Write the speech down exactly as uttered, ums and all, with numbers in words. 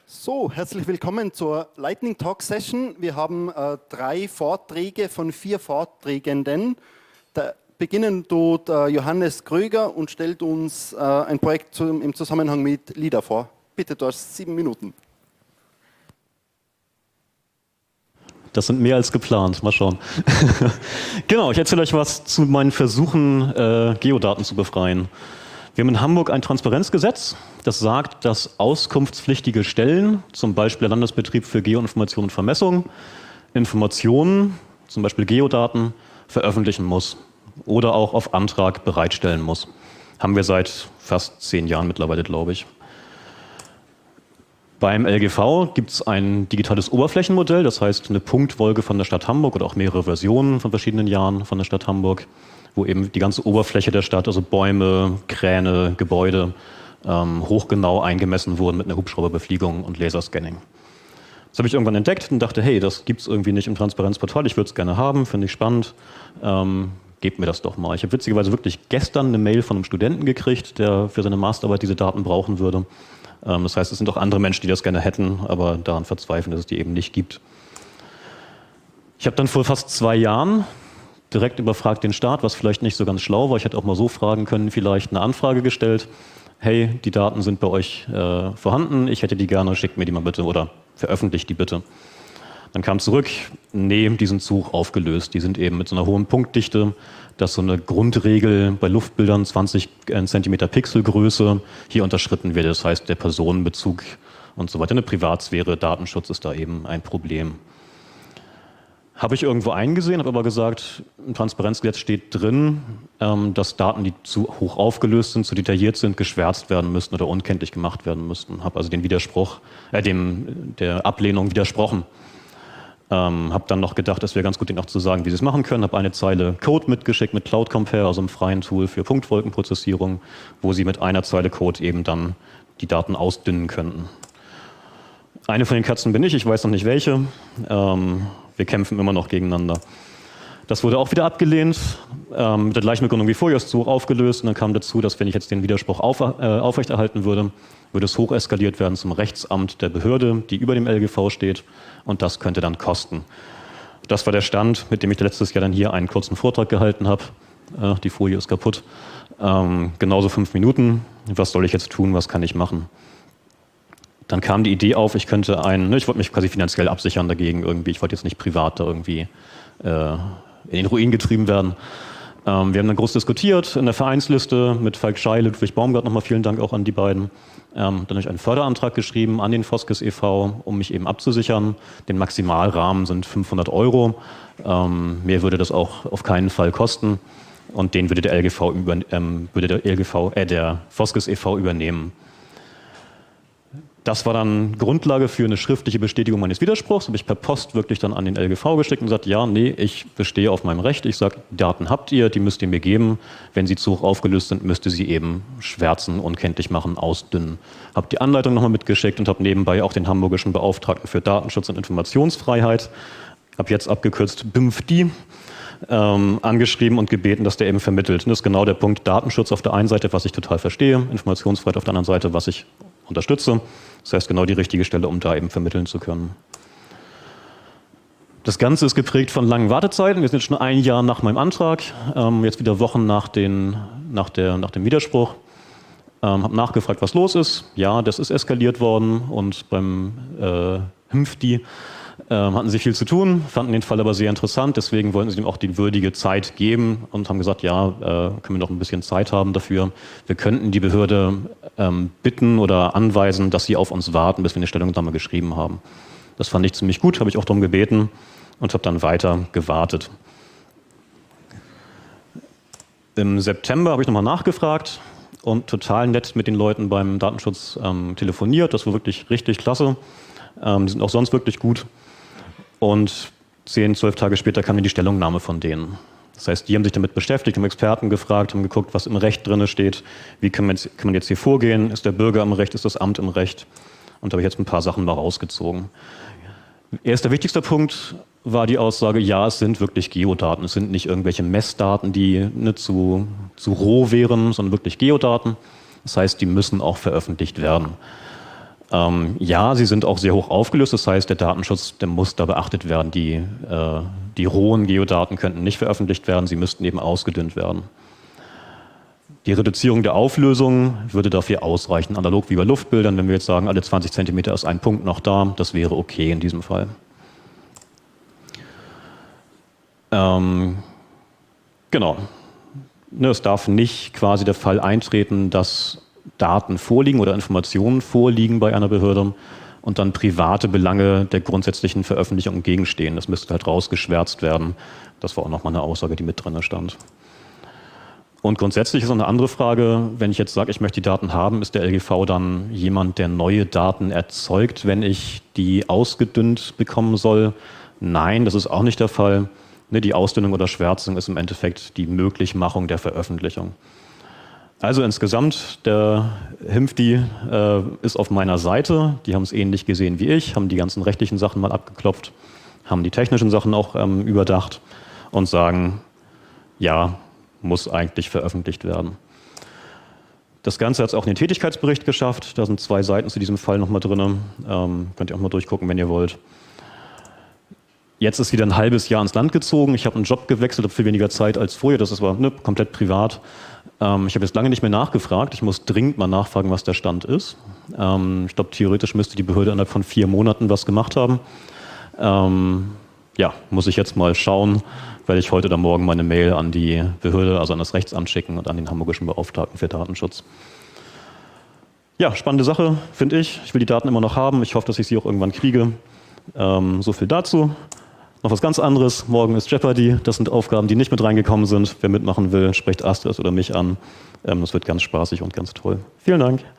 So, herzlich willkommen zur Lightning Talk Session. Wir haben äh, drei Vorträge von vier Vorträgenden. Da beginnen tut äh, Johannes Kröger und stellt uns äh, ein Projekt zum, im Zusammenhang mit LIDAR vor. Bitte, du hast sieben Minuten. Das sind mehr als geplant. Mal schauen. Genau, ich erzähle euch was zu meinen Versuchen, äh, Geodaten zu befreien. Wir haben in Hamburg ein Transparenzgesetz, das sagt, dass auskunftspflichtige Stellen, zum Beispiel der Landesbetrieb für Geoinformation und Vermessung, Informationen, zum Beispiel Geodaten, veröffentlichen muss oder auch auf Antrag bereitstellen muss. Haben wir seit fast zehn Jahren mittlerweile, glaube ich. Beim L G V gibt es ein digitales Oberflächenmodell, das heißt eine Punktwolke von der Stadt Hamburg oder auch mehrere Versionen von verschiedenen Jahren von der Stadt Hamburg, wo eben die ganze Oberfläche der Stadt, also Bäume, Kräne, Gebäude, ähm, hochgenau eingemessen wurden mit einer Hubschrauberbefliegung und Laserscanning. Das habe ich irgendwann entdeckt und dachte, hey, das gibt es irgendwie nicht im Transparenzportal, ich würde es gerne haben, finde ich spannend, ähm, gebt mir das doch mal. Ich habe witzigerweise wirklich gestern eine Mail von einem Studenten gekriegt, der für seine Masterarbeit diese Daten brauchen würde. Ähm, das heißt, es sind auch andere Menschen, die das gerne hätten, aber daran verzweifeln, dass es die eben nicht gibt. Ich habe dann vor fast zwei Jahren direkt überfragt den Staat, was vielleicht nicht so ganz schlau war. Ich hätte auch mal so fragen können, vielleicht eine Anfrage gestellt. Hey, die Daten sind bei euch äh, vorhanden, ich hätte die gerne, schickt mir die mal bitte oder veröffentlicht die bitte. Dann kam zurück, nee, die sind zu hoch aufgelöst. Die sind eben mit so einer hohen Punktdichte, dass so eine Grundregel bei Luftbildern zwanzig Zentimeter Pixelgröße hier unterschritten wird. Das heißt, der Personenbezug und so weiter, eine Privatsphäre, Datenschutz ist da eben ein Problem. Habe ich irgendwo eingesehen, habe aber gesagt, im Transparenzgesetz steht drin, ähm, dass Daten, die zu hoch aufgelöst sind, zu detailliert sind, geschwärzt werden müssten oder unkenntlich gemacht werden müssten. Habe also den Widerspruch, äh, dem, der Ablehnung widersprochen. Ähm, habe dann noch gedacht, es wäre ganz gut, denen auch zu sagen, wie sie es machen können. Habe eine Zeile Code mitgeschickt mit Cloud Compare, also einem freien Tool für Punktwolkenprozessierung, wo sie mit einer Zeile Code eben dann die Daten ausdünnen könnten. Eine von den Katzen bin ich, ich weiß noch nicht welche. Ähm, wir kämpfen immer noch gegeneinander. Das wurde auch wieder abgelehnt, ähm, mit der gleichen Begründung wie vorher, ist zu hoch aufgelöst. Und dann kam dazu, dass wenn ich jetzt den Widerspruch auf, äh, aufrechterhalten würde, würde es hoch eskaliert werden zum Rechtsamt der Behörde, die über dem L G V steht. Und das könnte dann kosten. Das war der Stand, mit dem ich letztes Jahr dann hier einen kurzen Vortrag gehalten habe. Äh, die Folie ist kaputt. Ähm, genauso fünf Minuten. Was soll ich jetzt tun? Was kann ich machen? Dann kam die Idee auf, ich könnte einen, ne, ich wollte mich quasi finanziell absichern dagegen irgendwie. Ich wollte jetzt nicht privat da irgendwie äh, in den Ruin getrieben werden. Ähm, wir haben dann groß diskutiert in der Vereinsliste mit Falk Scheil, Ludwig Baumgart, nochmal vielen Dank auch an die beiden. Ähm, dann habe ich einen Förderantrag geschrieben an den Foskes e V, um mich eben abzusichern. Den Maximalrahmen sind fünfhundert Euro. Ähm, mehr würde das auch auf keinen Fall kosten. Und den würde der L G V, über, ähm, würde der L G V, äh, der Foskes e V übernehmen. Das war dann Grundlage für eine schriftliche Bestätigung meines Widerspruchs. Habe ich per Post wirklich dann an den L G V geschickt und gesagt, ja, nee, ich bestehe auf meinem Recht. Ich sage, Daten habt ihr, die müsst ihr mir geben. Wenn sie zu hoch aufgelöst sind, müsst ihr sie eben schwärzen, unkenntlich machen, ausdünnen. Habe die Anleitung nochmal mitgeschickt und habe nebenbei auch den hamburgischen Beauftragten für Datenschutz und Informationsfreiheit, ab jetzt abgekürzt B I M F D I, ähm, angeschrieben und gebeten, dass der eben vermittelt. Und das ist genau der Punkt Datenschutz auf der einen Seite, was ich total verstehe, Informationsfreiheit auf der anderen Seite, was ich unterstütze. Das heißt, genau die richtige Stelle, um da eben vermitteln zu können. Das Ganze ist geprägt von langen Wartezeiten. Wir sind jetzt schon ein Jahr nach meinem Antrag, ähm, jetzt wieder Wochen nach, den, nach, der, nach dem Widerspruch. Ähm, habe nachgefragt, was los ist. Ja, das ist eskaliert worden und beim äh, B I M F D I ähm, hatten sie viel zu tun, fanden den Fall aber sehr interessant. Deswegen wollten sie ihm auch die würdige Zeit geben und haben gesagt, ja, äh, können wir noch ein bisschen Zeit haben dafür. Wir könnten die Behörde ähm, bitten oder anweisen, dass sie auf uns warten, bis wir eine Stellungnahme geschrieben haben. Das fand ich ziemlich gut, habe ich auch darum gebeten und habe dann weiter gewartet. Im September habe ich nochmal nachgefragt und total nett mit den Leuten beim Datenschutz ähm, telefoniert. Das war wirklich richtig klasse. Ähm, die sind auch sonst wirklich gut. Und zehn, zwölf Tage später kam dann die Stellungnahme von denen. Das heißt, die haben sich damit beschäftigt, haben Experten gefragt, haben geguckt, was im Recht drin steht, wie kann man, jetzt, kann man jetzt hier vorgehen, ist der Bürger im Recht, ist das Amt im Recht? Und da habe ich jetzt ein paar Sachen mal rausgezogen. Erster wichtigster Punkt war die Aussage, ja, es sind wirklich Geodaten, es sind nicht irgendwelche Messdaten, die nicht zu, zu roh wären, sondern wirklich Geodaten. Das heißt, die müssen auch veröffentlicht werden. Ähm, ja, sie sind auch sehr hoch aufgelöst, das heißt, der Datenschutz, der muss da beachtet werden. Die, äh, die rohen Geodaten könnten nicht veröffentlicht werden, sie müssten eben ausgedünnt werden. Die Reduzierung der Auflösung würde dafür ausreichen, analog wie bei Luftbildern, wenn wir jetzt sagen, alle zwanzig Zentimeter ist ein Punkt noch da, das wäre okay in diesem Fall. Ähm, genau. Ne, es darf nicht quasi der Fall eintreten, dass Daten vorliegen oder Informationen vorliegen bei einer Behörde und dann private Belange der grundsätzlichen Veröffentlichung entgegenstehen. Das müsste halt rausgeschwärzt werden. Das war auch nochmal eine Aussage, die mit drin stand. Und grundsätzlich ist noch eine andere Frage, wenn ich jetzt sage, ich möchte die Daten haben, ist der L G V dann jemand, der neue Daten erzeugt, wenn ich die ausgedünnt bekommen soll? Nein, das ist auch nicht der Fall. Die Ausdünnung oder Schwärzung ist im Endeffekt die Möglichmachung der Veröffentlichung. Also insgesamt, der Himfdi äh, ist auf meiner Seite. Die haben es ähnlich gesehen wie ich, haben die ganzen rechtlichen Sachen mal abgeklopft, haben die technischen Sachen auch ähm, überdacht und sagen, ja, muss eigentlich veröffentlicht werden. Das Ganze hat es auch in den Tätigkeitsbericht geschafft. Da sind zwei Seiten zu diesem Fall nochmal drin. Ähm, könnt ihr auch mal durchgucken, wenn ihr wollt. Jetzt ist wieder ein halbes Jahr ins Land gezogen. Ich habe einen Job gewechselt, habe viel weniger Zeit als vorher. Das ist aber ne, komplett privat. Ähm, ich habe jetzt lange nicht mehr nachgefragt. Ich muss dringend mal nachfragen, was der Stand ist. Ähm, ich glaube, theoretisch müsste die Behörde innerhalb von vier Monaten was gemacht haben. Ähm, ja, muss ich jetzt mal schauen, werde ich heute oder morgen meine Mail an die Behörde, also an das Rechtsamt schicken und an den hamburgischen Beauftragten für Datenschutz. Ja, spannende Sache, finde ich. Ich will die Daten immer noch haben. Ich hoffe, dass ich sie auch irgendwann kriege. Ähm, so viel dazu. Noch was ganz anderes. Morgen ist Jeopardy. Das sind Aufgaben, die nicht mit reingekommen sind. Wer mitmachen will, spricht Astrid oder mich an. Ähm, das wird ganz spaßig und ganz toll. Vielen Dank.